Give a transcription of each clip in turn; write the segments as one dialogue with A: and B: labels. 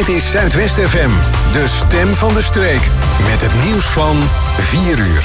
A: Dit is Zuidwest FM, de stem van de streek. Met het nieuws van 4 uur.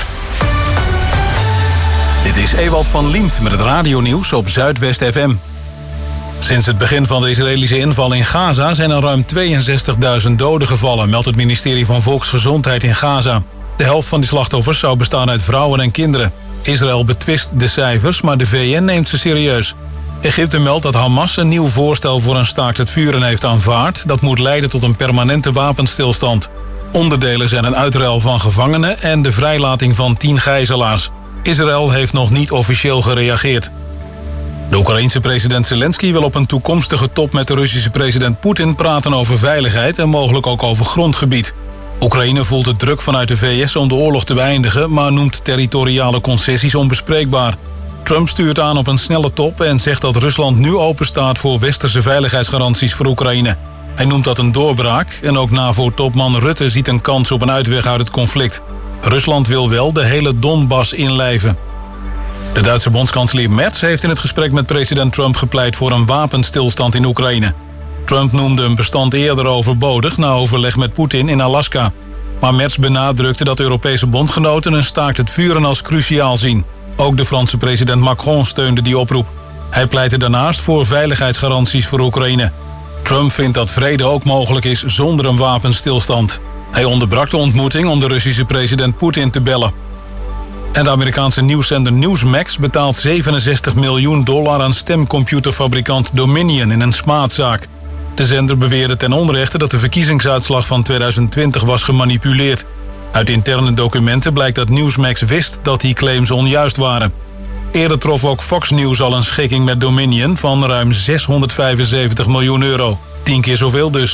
B: Dit is Ewald van Liemt met het radionieuws op Zuidwest FM. Sinds het begin van de Israëlische inval in Gaza zijn er ruim 62.000 doden gevallen, meldt het ministerie van Volksgezondheid in Gaza. De helft van die slachtoffers zou bestaan uit vrouwen en kinderen. Israël betwist de cijfers, maar de VN neemt ze serieus. Egypte meldt dat Hamas een nieuw voorstel voor een staakt het vuren heeft aanvaard. Dat moet leiden tot een permanente wapenstilstand. Onderdelen zijn een uitruil van gevangenen en de vrijlating van 10 gijzelaars. Israël heeft nog niet officieel gereageerd. De Oekraïense president Zelensky wil op een toekomstige top met de Russische president Poetin praten over veiligheid en mogelijk ook over grondgebied. Oekraïne voelt de druk vanuit de VS om de oorlog te beëindigen, maar noemt territoriale concessies onbespreekbaar. Trump stuurt aan op een snelle top en zegt dat Rusland nu openstaat voor westerse veiligheidsgaranties voor Oekraïne. Hij noemt dat een doorbraak en ook NAVO-topman Rutte ziet een kans op een uitweg uit het conflict. Rusland wil wel de hele Donbass inlijven. De Duitse bondskanselier Merz heeft in het gesprek met president Trump gepleit voor een wapenstilstand in Oekraïne. Trump noemde een bestand eerder overbodig na overleg met Poetin in Alaska. Maar Merz benadrukte dat Europese bondgenoten een staakt het vuren als cruciaal zien. Ook de Franse president Macron steunde die oproep. Hij pleitte daarnaast voor veiligheidsgaranties voor Oekraïne. Trump vindt dat vrede ook mogelijk is zonder een wapenstilstand. Hij onderbrak de ontmoeting om de Russische president Poetin te bellen. En de Amerikaanse nieuwszender Newsmax betaalt $67 miljoen aan stemcomputerfabrikant Dominion in een smaadzaak. De zender beweerde ten onrechte dat de verkiezingsuitslag van 2020 was gemanipuleerd. Uit interne documenten blijkt dat Newsmax wist dat die claims onjuist waren. Eerder trof ook Fox News al een schikking met Dominion van ruim €675 miljoen. 10 keer zoveel dus.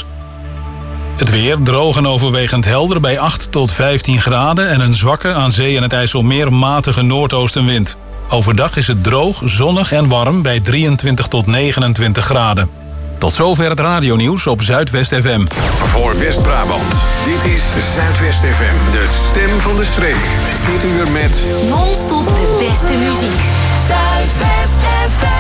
B: Het weer droog en overwegend helder bij 8 tot 15 graden... en een zwakke, aan zee en het IJsselmeer matige noordoostenwind. Overdag is het droog, zonnig en warm bij 23 tot 29 graden. Tot zover het radionieuws op Zuidwest FM.
A: Voor West-Brabant, dit is Zuidwest FM, de stem van de streek. Dit uur met
C: non-stop de beste muziek. Zuidwest FM.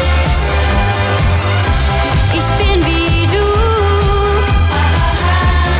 D: Ich bin wie du.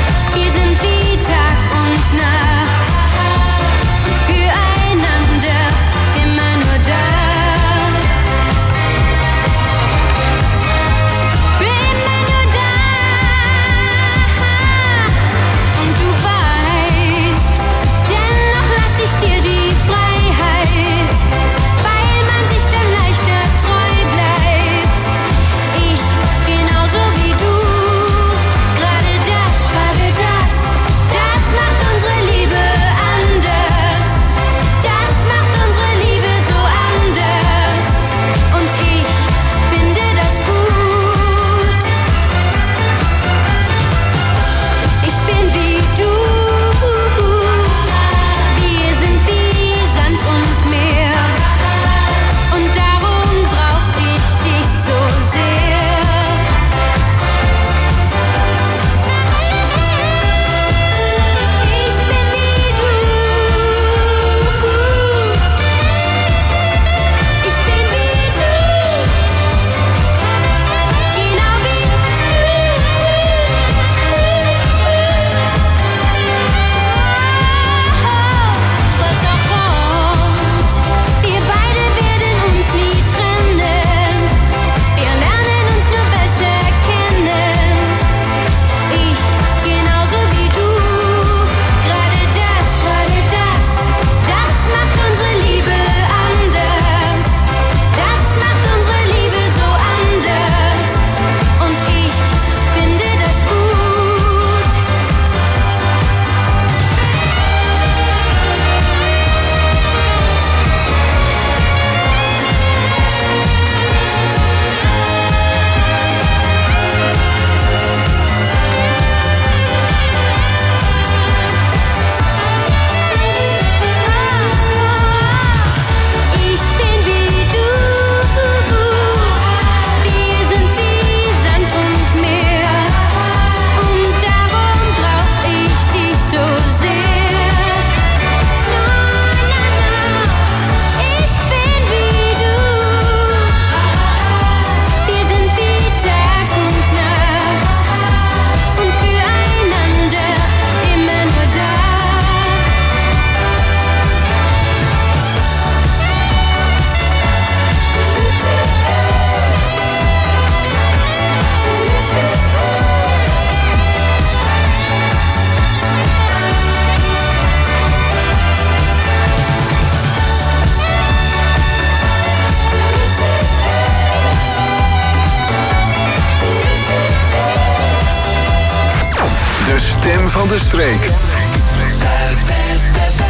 A: van de streek.
C: Zuidwest FM.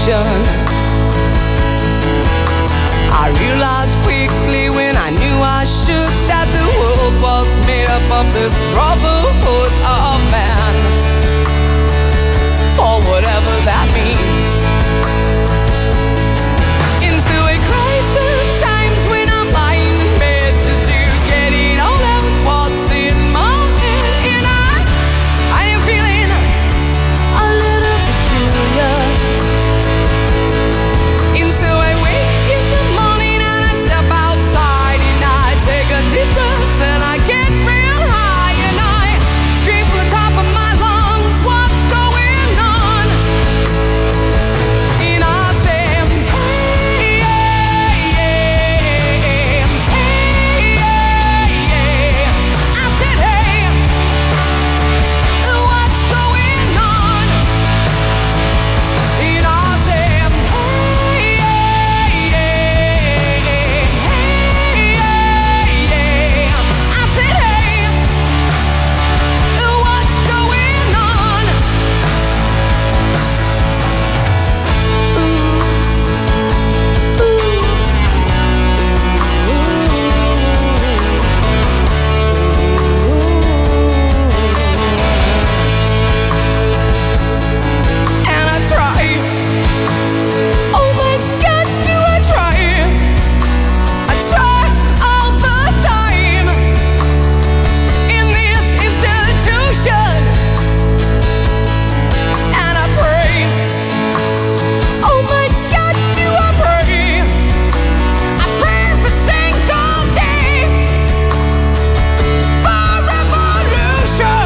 D: destination. I realized quickly when I knew I should that the world was made up of this brotherhood of man. For whatever that means. Into a crisis times when I'm lying in bed just to get it all out what's in my head. And I am feeling a little peculiar. And so I wake in the morning and I step outside and I take a deep breath and I get real high and I scream from the top of my lungs, what's going on? And I say, hey, hey, hey, hey. I said, hey, what's going on? And I said, hey, hey, hey. I said, hey, what's going on? And I try. Oh my God, do I try? I try all the time in this institution. And I pray. Oh my God, do I pray? I pray every single day for revolution.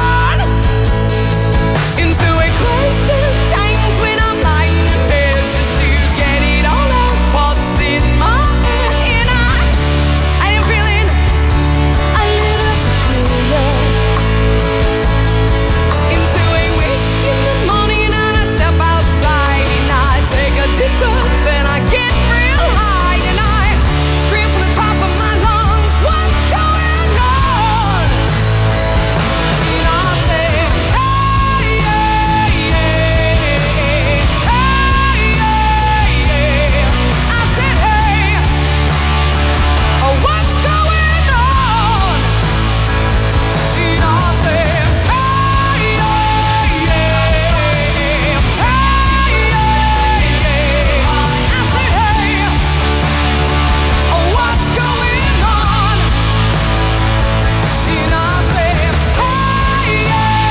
D: Into a crisis times when I'm lying in bed just to get it all out what's in my head. And I am feeling a little peculiar. Into a wake in the morning and I step outside and I take a deep breath and I get real high and I scream from the top of my lungs, what's going on? And I say, hey, hey, hey, hey, hey. I said, hey, what's going on? And I say, hey, hey, hey, hey, hey. I said, hey, what's going on? And I say, hey, hey,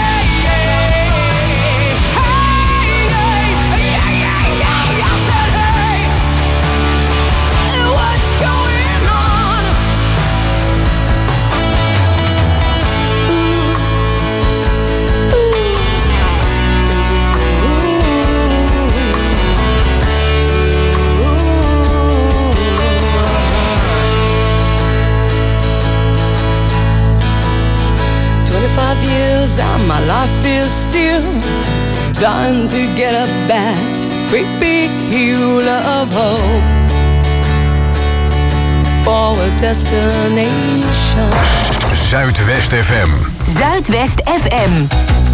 D: hey, I said, hey, what's going on? Years and my life is still trying to get up that great big hill of hope for a destination.
A: Zuidwest FM.
C: Zuidwest FM.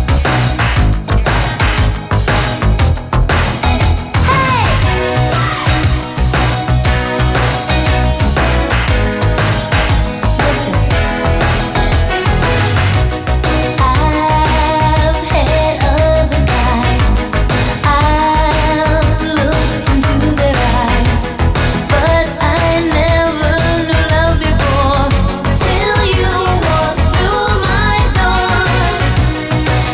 E: I've had other guys. I've looked into their eyes, but I never knew love before till you walked through my door.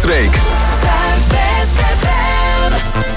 A: streek.
C: Zuidwest FM.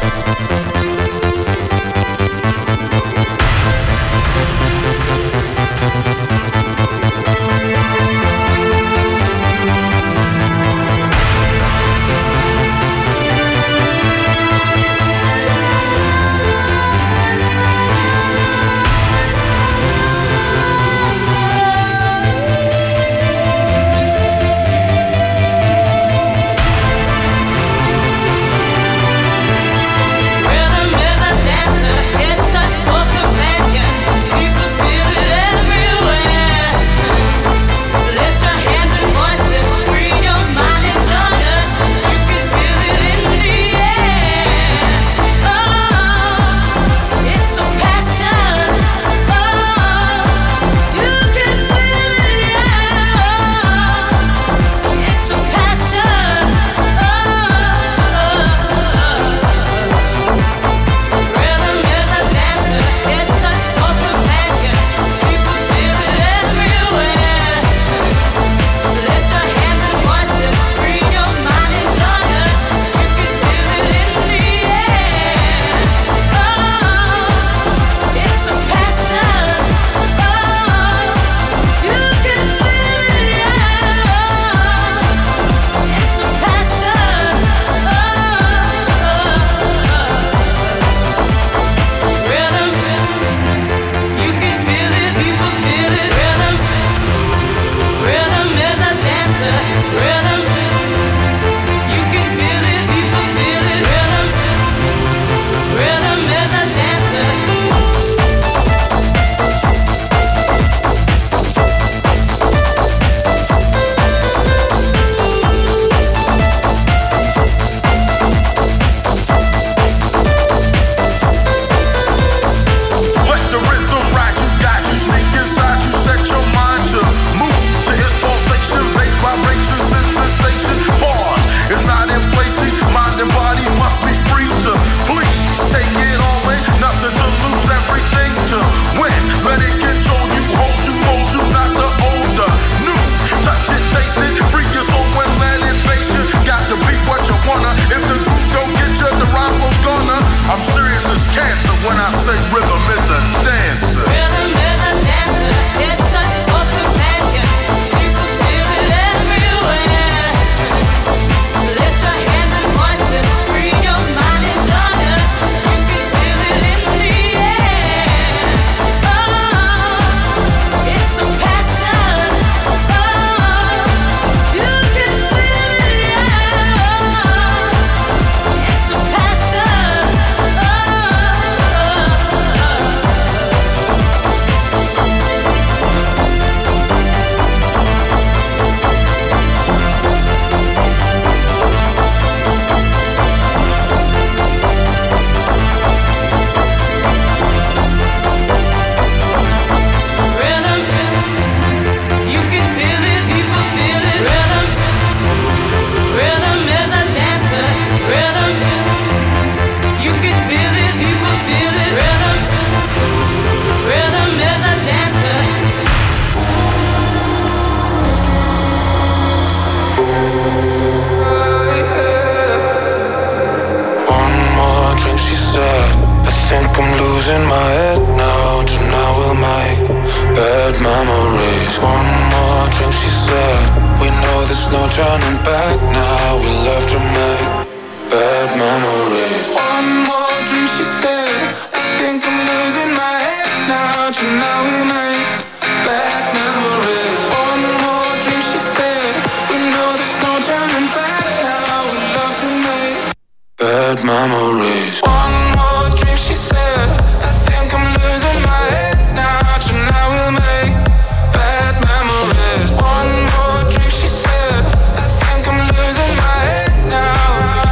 F: in my head now. Tonight we'll make bad memories. One more drink, she said. We know there's no turning back now. We love to make bad memories. One more drink, she said. I think I'm losing my head now. Tonight we'll make bad memories. One more drink, she said. We know there's no turning back now. We love to make bad memories. One more drink, she said. I think I'm losing my head now. Tonight we'll make bad memories. One more drink, she said. I think I'm losing my head now.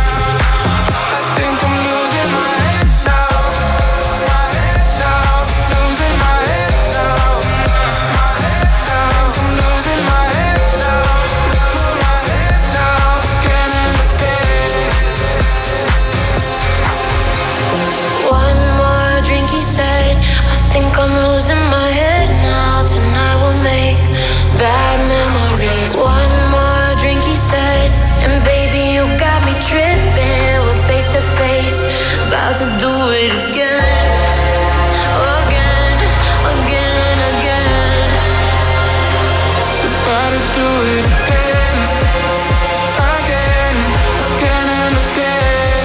F: I think I'm losing my head now. My head now. Losing my head now. My head now. I think I'm losing my head now. My head now. Again and again.
E: about to do it again. Again, again, again.
F: About to do it again. Again, again and again.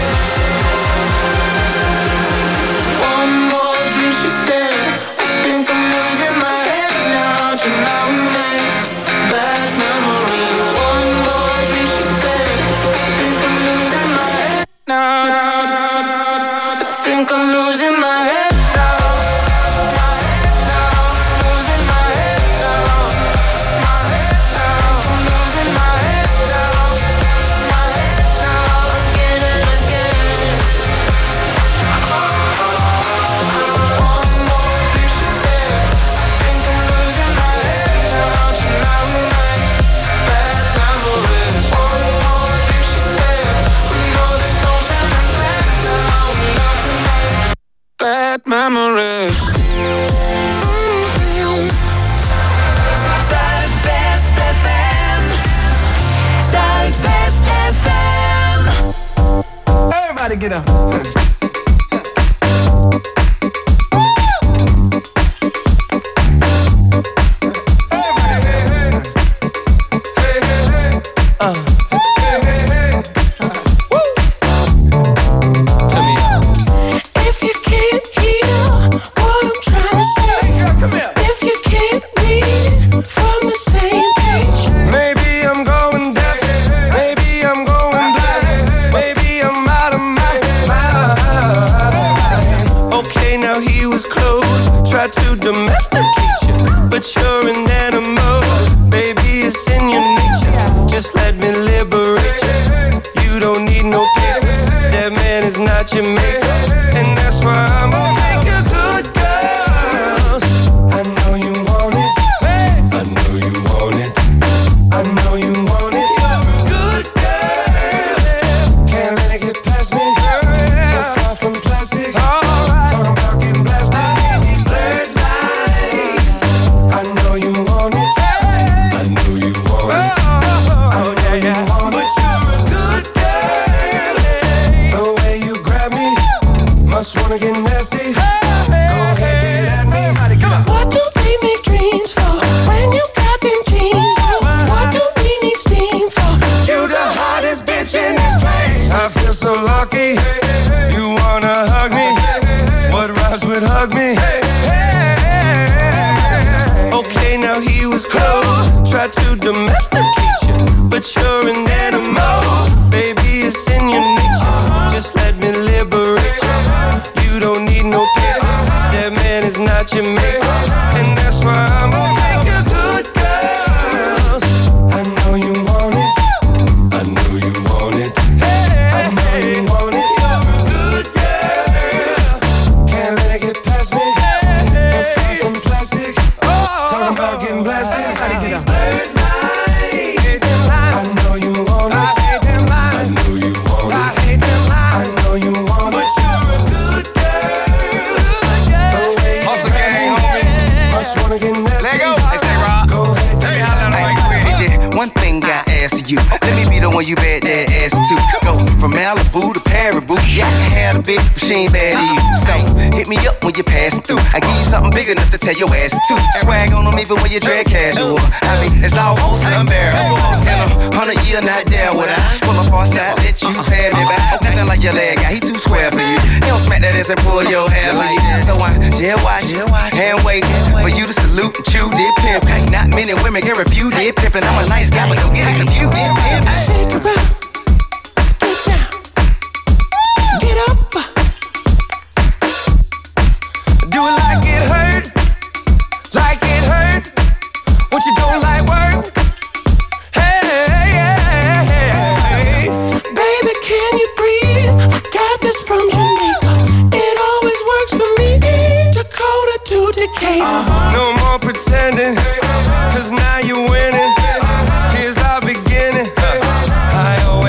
F: One more drink, she said. I think I'm losing my head now. Tonight we make bad memories. One more drink, she said. I think I'm losing my head now. I think I'm losing my head now. My head now. Losing my head now. My head now. I'm losing my head now. My head now.
E: Again and again.
F: One more drink, she said. I think I'm losing my head now. Tonight we make bad memories. One more drink, she said. We know there's no turning back now. We love to make bad memories.
C: Zuidwest FM. Zuidwest FM.
G: Everybody get up.
F: If you can't hear what I'm trying to say, if you can't read from the same page, maybe I'm going deaf, maybe I'm going blind, maybe I'm out of my mind. Okay, now he was close, tried to domesticate you, but you're an animal, baby, it's in your nature. Just let me liberate you. You don't need no papers. That man is not your maker, and that's why I'm gonna take your good girls. I know you want it. I know you want it. I know you want it. Good girl. Can't let it get past me. Not far from plastic. Talking about getting blasted. These blurred lines. I know you want it. I know you want it. I know you want it. But you're a good girl. The way you grab me, must wanna get nasty. Go ahead, get at me. What do we make dreams for when you got them jeans on? What do we need steam for? You the hottest bitch in this place. I feel so lucky. You wanna hug me? What rhymes with hug me? Okay, now he was close, tried to domesticate you, but you're an animal, baby, it's in your nature. Just let me liberate you. You don't need no papers. That man is not your maker, and that's why I'm gonna take your good girls. I know you want it. I know you want it. I know you want it. You're a good girl. Can't let it get past me. You're far from plastic. Talking about getting blasted. These blurred lines. I know you want it. I know you want it. I know you want it. But you're a good girl. The way you grab me, must wanna get nasty.
H: Let go. Hey, say Rob.
F: Go ahead,
H: Hey,
F: get
H: holla,
F: at me.
H: hey, DJ, one thing I ask you. Let me be the one you bet that ass to. Go from Malibu to Paribu. Yeah, I can have a bitch, but she ain't bad to you. So hit me up when you pass through. I give you something big enough to tell your ass to. Swag on them even when you drag casual. I mean, it's almost unbearable. In 100 years, not there would I pull up on side, let you pay me back. Nothing like your leg guy, he too square for you. He don't smack that ass and pull your hair like that. So I jail watch, hand wait for you to salute and chew did pimp. Not many women can refuse did pimpin'. I'm a nice guy, but don't get it confused. Did pimp.
F: Shake it up, get down, get up. Do it like it hurt, like it hurt. What you don't like work? Hey, baby, can you breathe? I got this from Jamaica. It always works for me. Dakota to Decatur. No more pretending, 'cause now you're winning. Here's our beginning. I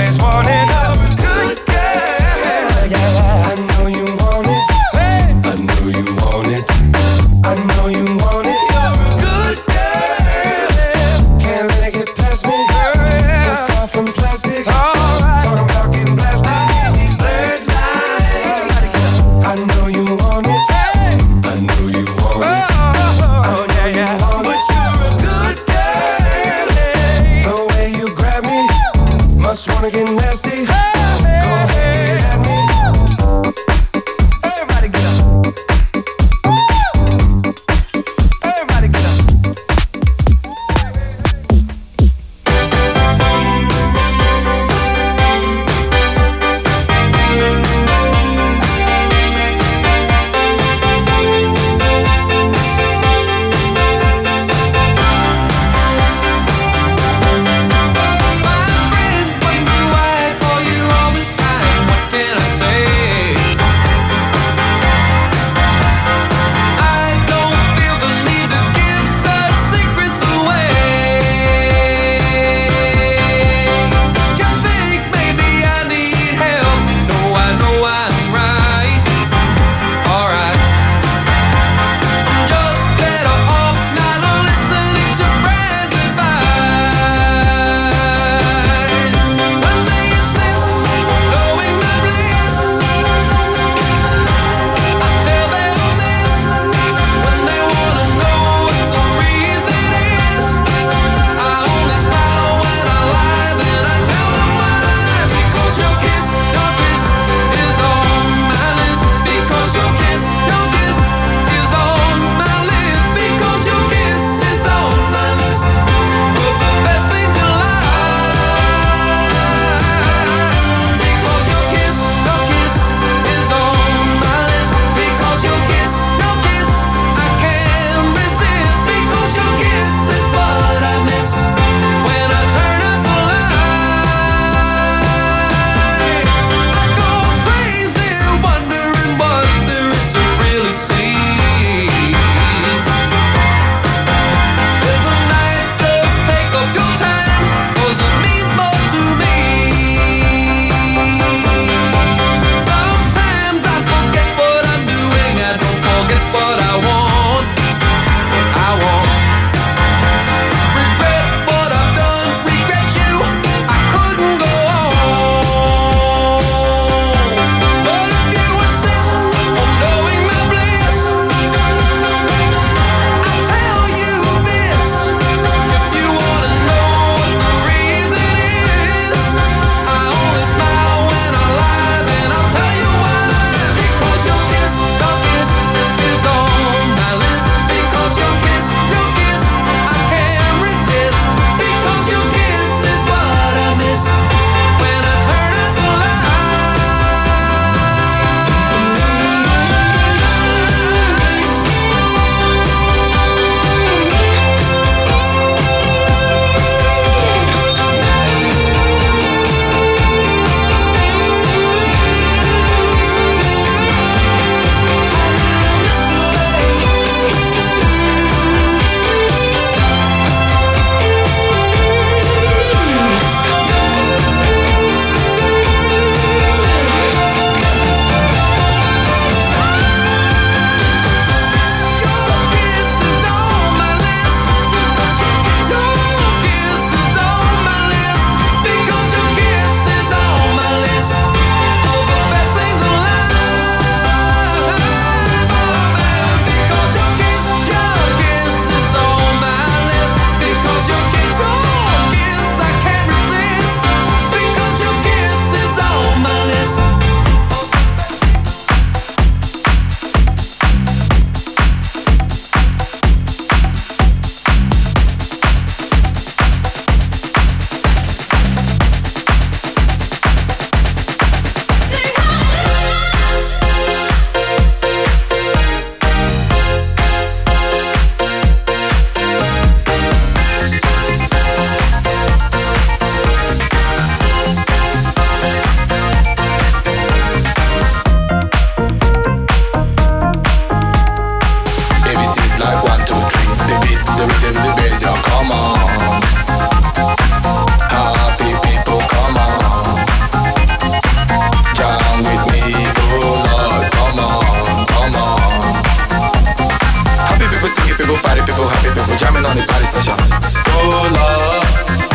F: on the party session. Oh Lord.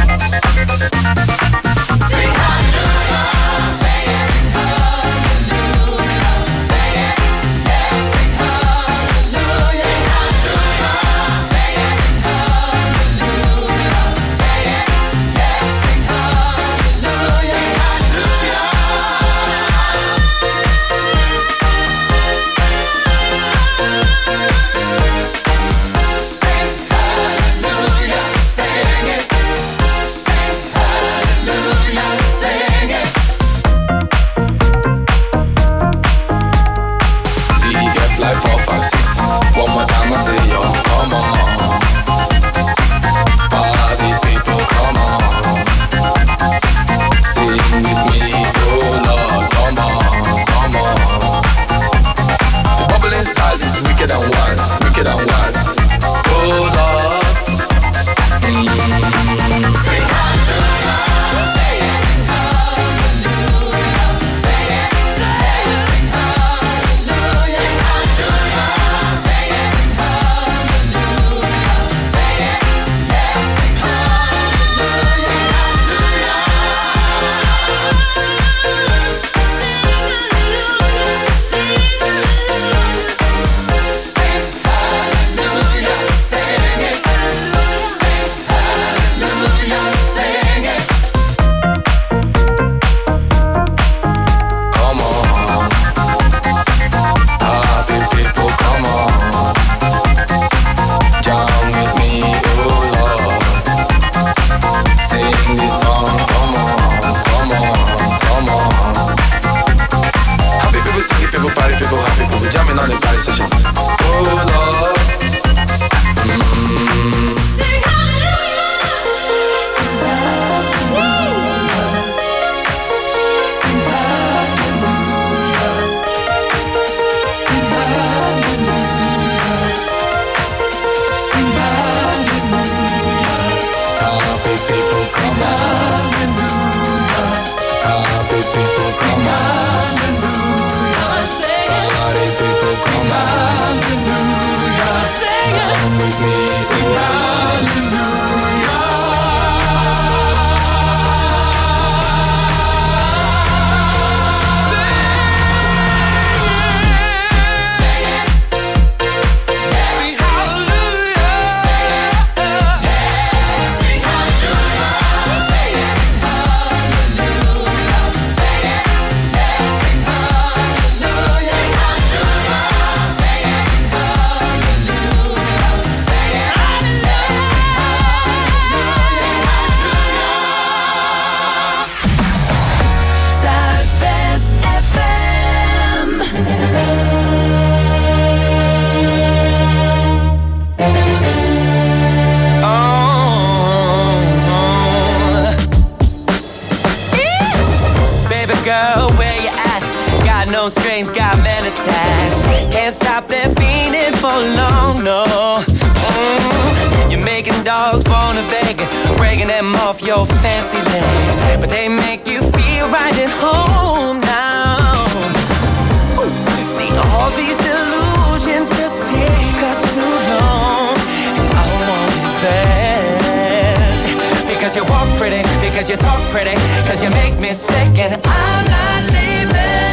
F: Sing hallelujah, say it. Hallelujah, say it. Yeah, sing hallelujah. Sing hallelujah, say it. Hallelujah, say it. Yeah, sing hallelujah. Sing hallelujah.
I: Strings got men attached. Can't stop their fiending for long, no. You're making dogs wanna beg, breaking them off your fancy legs, but they make you feel right at home now. See, all these illusions just take us too long, and I want it bad. Because you walk pretty, because you talk pretty, because you make me sick, and I'm not leaving.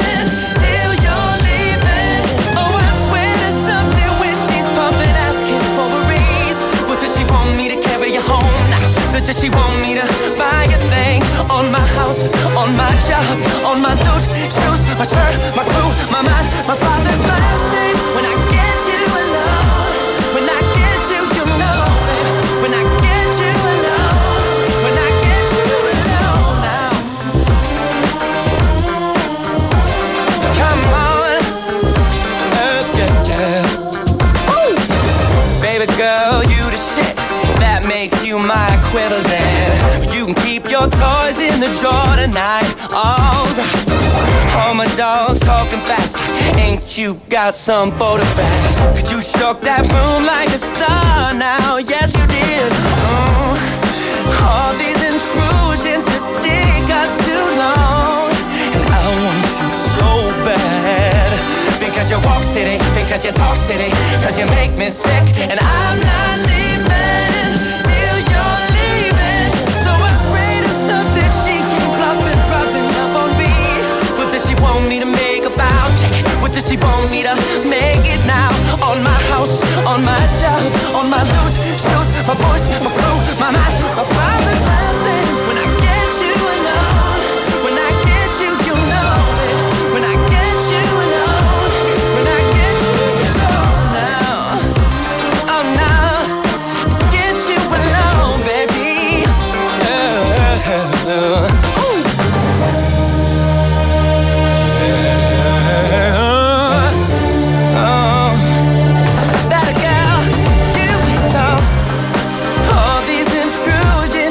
I: Does she want me to buy a thing? On my house, on my job, on my loot, shoes, my shirt, my crew, my mind, my father's last name. When I get you alone, when I get you, you know, baby. When I get you alone, when I get you alone now. Come on, yeah. Woo! Baby girl, you the shit. That makes you my equivalent. You can keep your toys in the drawer tonight. Alright. All my dogs talking fast. Ain't you got some photographs? Could you shook that room like a star now? Yes, you did. All these intrusions just take us too long, and I want you so bad. Because you walk city, because you talk city, because you make me sick, and I'm not leaving. nothing till you're leaving. So afraid of something she keep bluffing, dropping up on me. What does she want me to make about? What does she want me to make it now? On my house, on my job, on my loot, shoes, my voice, my crew, my mind, my father's last name. When I get you alone, when I get you, you know it. When I get you alone, when I get you alone now, oh now, get you alone, baby. That a girl, you be so. All these intrusions.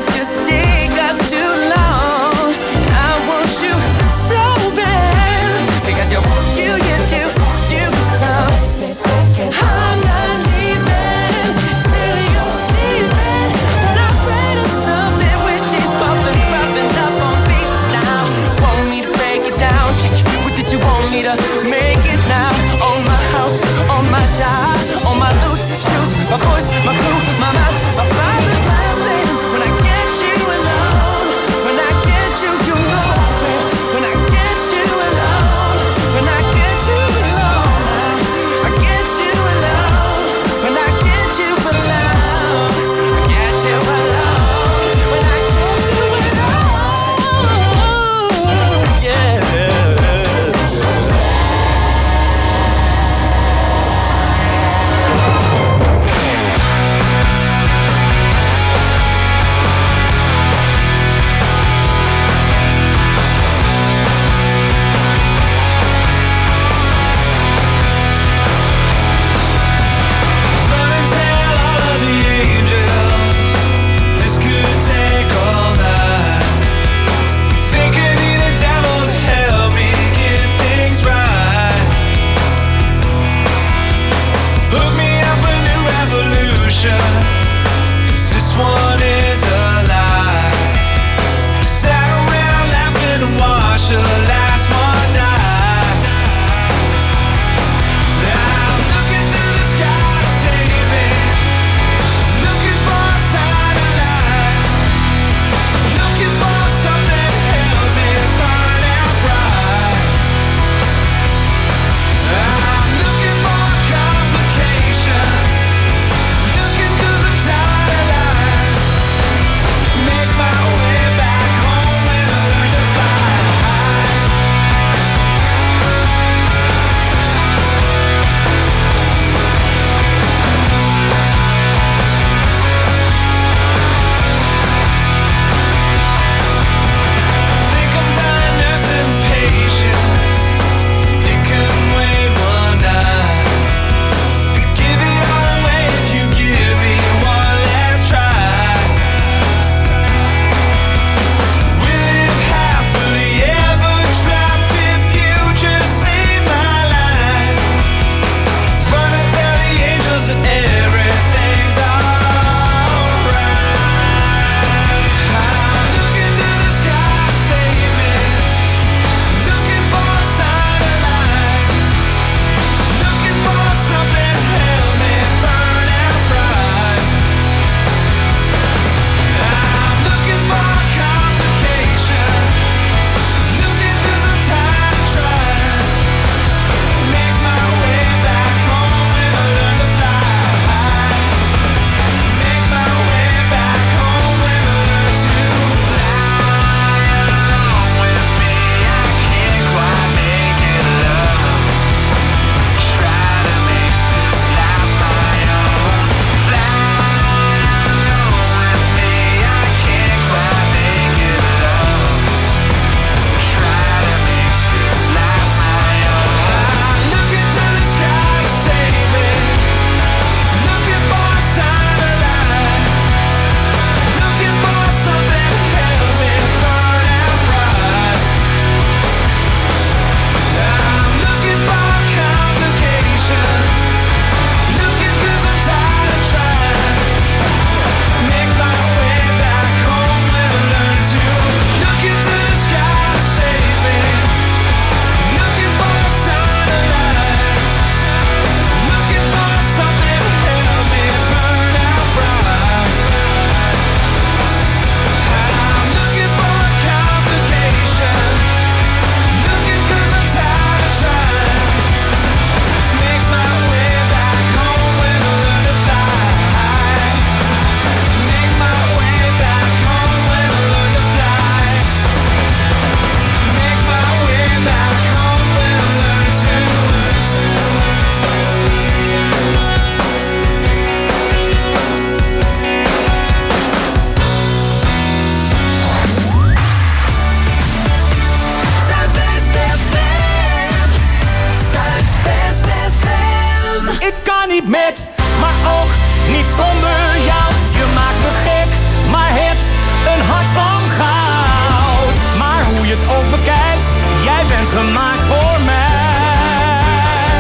I: niet met, maar ook niet zonder jou. Je maakt me gek, maar hebt een hart van goud. Maar hoe je het ook bekijkt, jij bent gemaakt voor mij.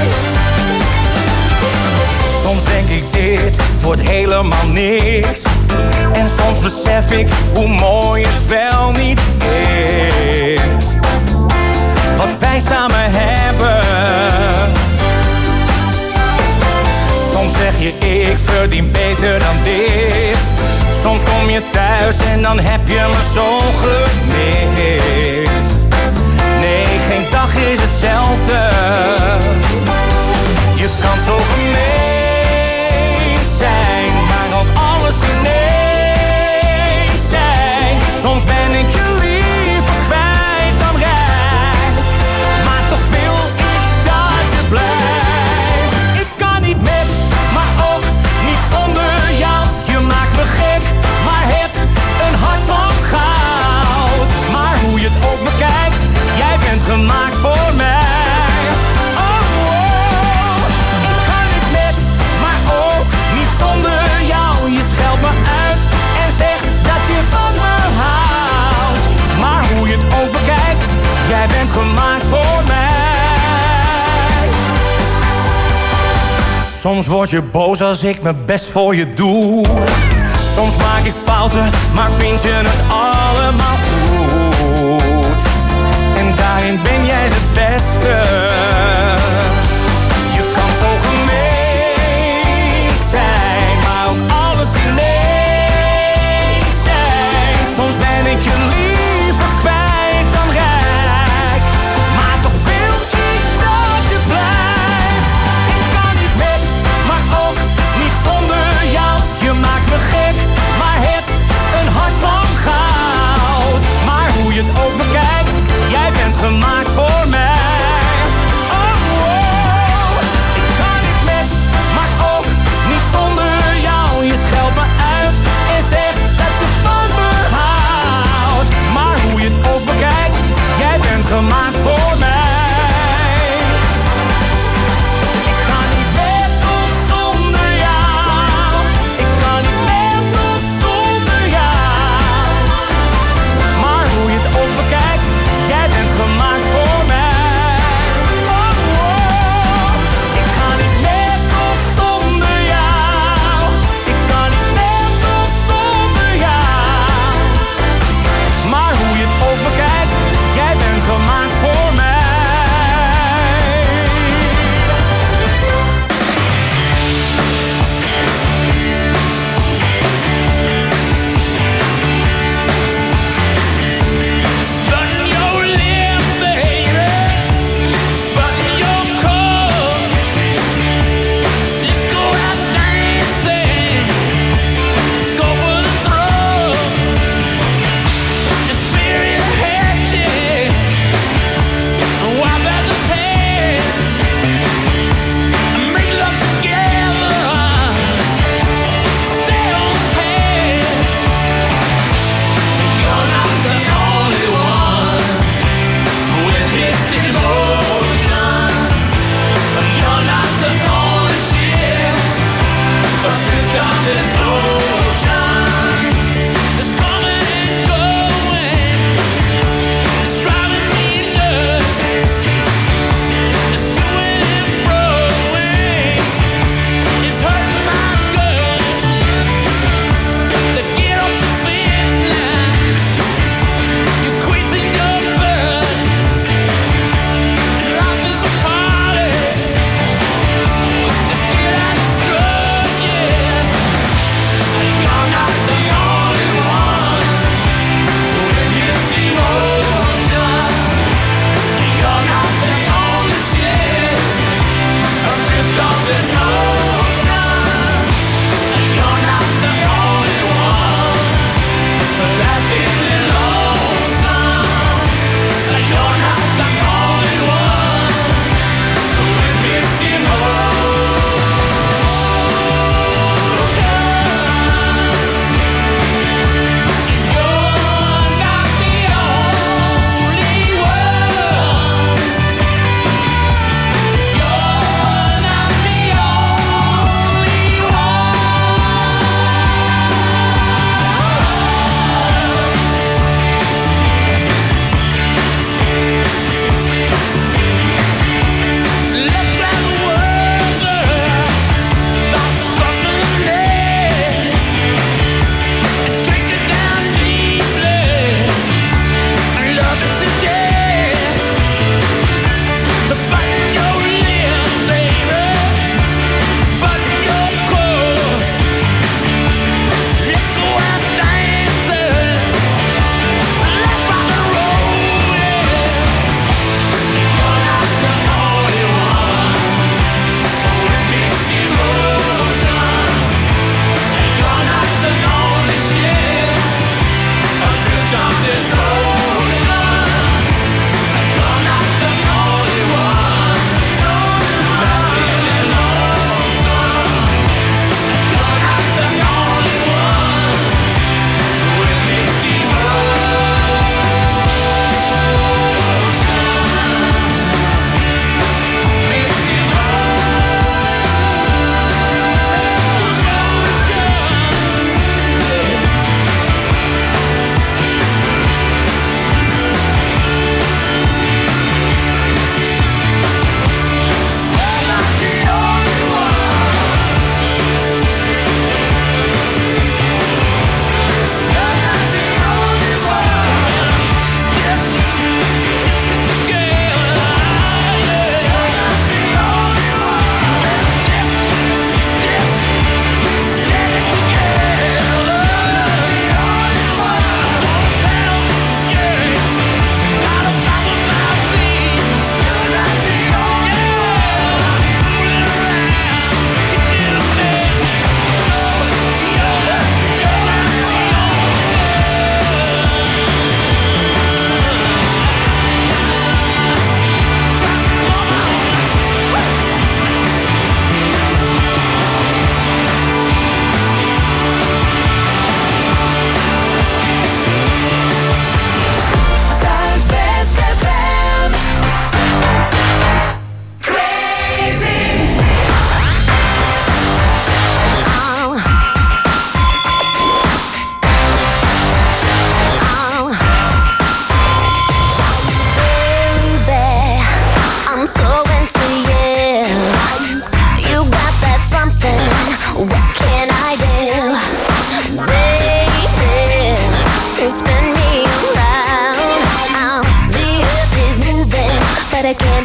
I: Soms denk ik dit wordt helemaal niks. En soms besef ik hoe mooi het wel niet is. Wat wij samen hebben. Soms zeg je ik verdien beter dan dit. Soms kom je thuis en dan heb je me zo gemist. Nee, geen dag is hetzelfde. Je kan zo gemeen zijn, maar ook alles ineens zijn. Soms ben ik je liever kwijt dan rijk, maar toch wil ik dat je blijft. Ik kan niet met, maar ook niet zonder jou. Je maakt me gek, maar hebt een hart van goud. Maar hoe je het ook bekijkt, jij bent gemaakt voor mij. Oh, oh. Ik kan niet met, maar ook niet zonder jou. Je scheldt me uit en zegt dat je van me houdt. Maar hoe je het ook bekijkt, jij bent gemaakt voor mij. Soms word je boos als ik mijn best voor je doe. Soms maak ik fouten, maar vind je het allemaal goed. En daarin ben jij de beste. Je kan zo gemeen zijn, maar ook alles ineens zijn. Soms ben ik je liever kwijt dan rijk, maar toch wil ik dat je blijft. Ik kan niet met, maar ook niet zonder jou. Je maakt me gek, maar hebt een hart van goud. Maar hoe je het ook bekijkt, jij bent gemaakt voor mij.
J: again.